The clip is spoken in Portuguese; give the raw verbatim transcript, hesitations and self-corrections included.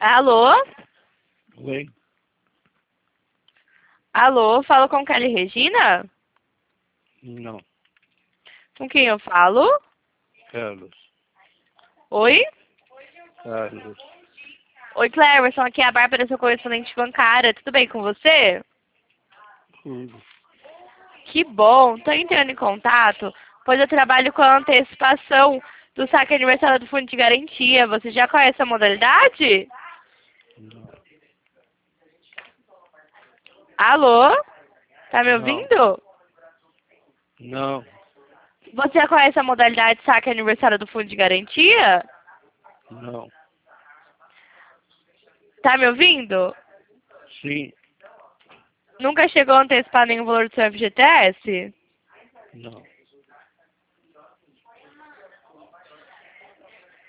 Alô? Oi? Alô, falo com Kelly Regina? Não, Com quem eu falo? Carlos. Oi? Carlos. Oi, Cleverson, aqui é a Bárbara, seu correspondente bancária. Tudo bem com você? Tudo. Que bom, tô entrando em contato, pois eu trabalho com a antecipação do saque aniversário do Fundo de Garantia. Você já conhece a modalidade? Não. Alô? Tá me Não. ouvindo? Não. Você já conhece a modalidade de saque aniversário do Fundo de Garantia? Não. Tá me ouvindo? Sim. Nunca chegou a antecipar nenhum valor do seu F G T S? Não.